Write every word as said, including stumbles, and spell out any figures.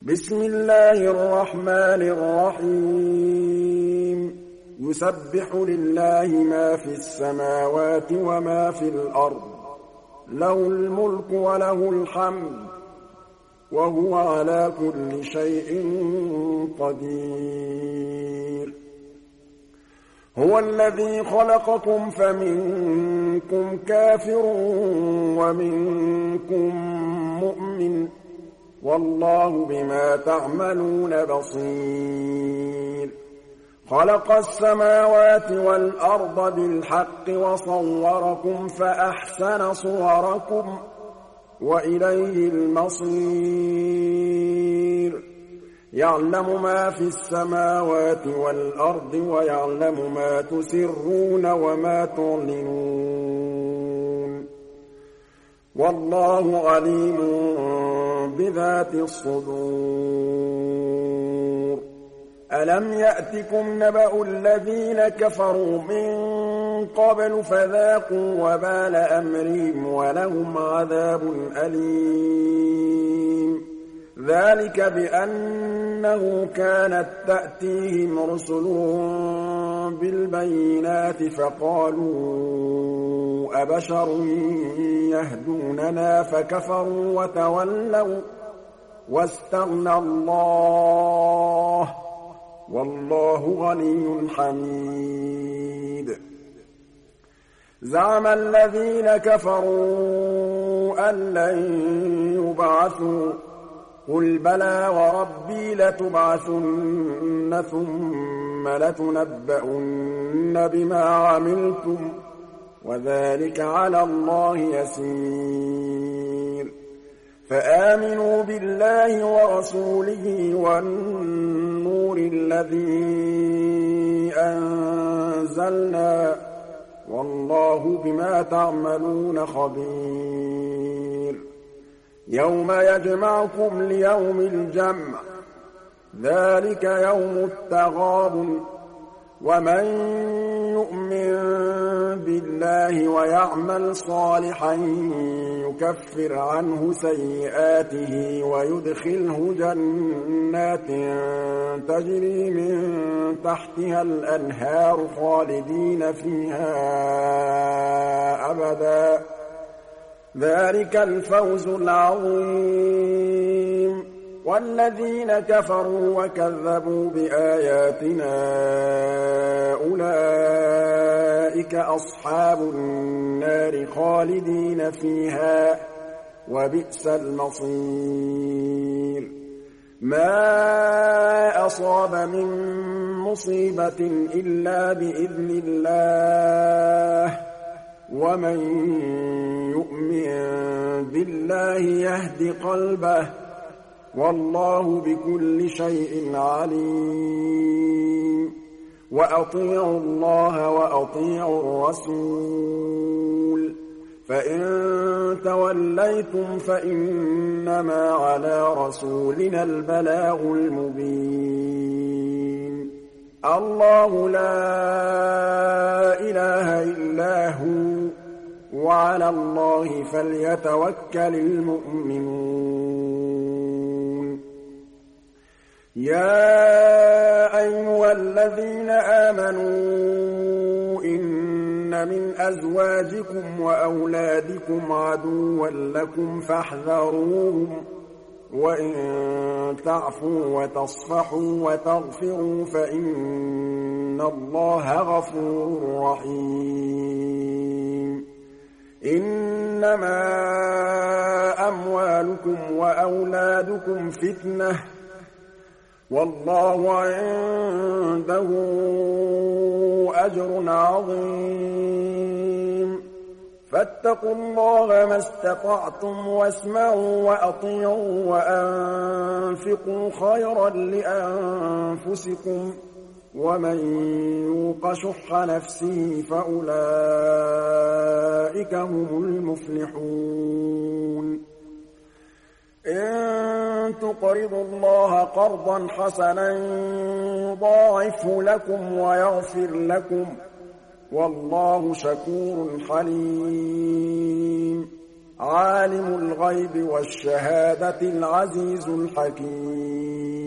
بسم الله الرحمن الرحيم يسبح لله ما في السماوات وما في الأرض له الملك وله الحمد وهو على كل شيء قدير هو الذي خلقكم فمنكم كافر ومنكم مؤمن والله بما تعملون بصير خلق السماوات والأرض بالحق وصوركم فأحسن صوركم وإليه المصير يعلم ما في السماوات والأرض ويعلم ما تسرون وما تعلنون والله عليم بذات الصدور ألم يأتكم نبأ الذين كفروا من قبل فذاقوا وبال أمرهم ولهم عذاب أليم ذلك بأنه كانت تأتيهم رسلهم بالبينات فقالوا أبشر يهدوننا فكفروا وتولوا واستغنى الله والله غني حميد زعم الذين كفروا أن لن يبعثوا قل بلى وربي لتبعثن ثم لتنبؤن بما عملتم وذلك على الله يسير فآمنوا بالله ورسوله والنور الذي أنزلنا والله بما تعملون خبير يوم يجمعكم ليوم الجمع ذلك يوم التغابن ومن يؤمن بالله ويعمل صالحا يكفر عنه سيئاته ويدخله جنات تجري من تحتها الأنهار خالدين فيها أبدا ذلك الفوز العظيم والذين كفروا وكذبوا بآياتنا أولئك أصحاب النار خالدين فيها وبئس المصير ما أصاب من مصيبة إلا بإذن الله ومن يؤمن بالله يهد قلبه والله بكل شيء عليم وأطيعوا الله وأطيعوا الرسول فإن توليتم فإنما على رسولنا البلاغ المبين الله لا إله إلا هو وعلى الله فليتوكل المؤمنون يا أيها الذين آمنوا إن من أزواجكم وأولادكم عدوا لكم فاحذروهم وإن تعفوا وتصفحوا وتغفروا فإن الله غفور رحيم إنما أموالكم وأولادكم فتنة والله عنده أجر عظيم فاتقوا الله ما استطعتم واسمعوا وأطيعوا وأنفقوا خيرا لأنفسكم ومن يوق شح نفسه فأولئك هم المفلحون إن تقرضوا الله قرضا حسنا يضاعفه لكم ويغفر لكم والله شكور حليم عالم الغيب والشهادة العزيز الحكيم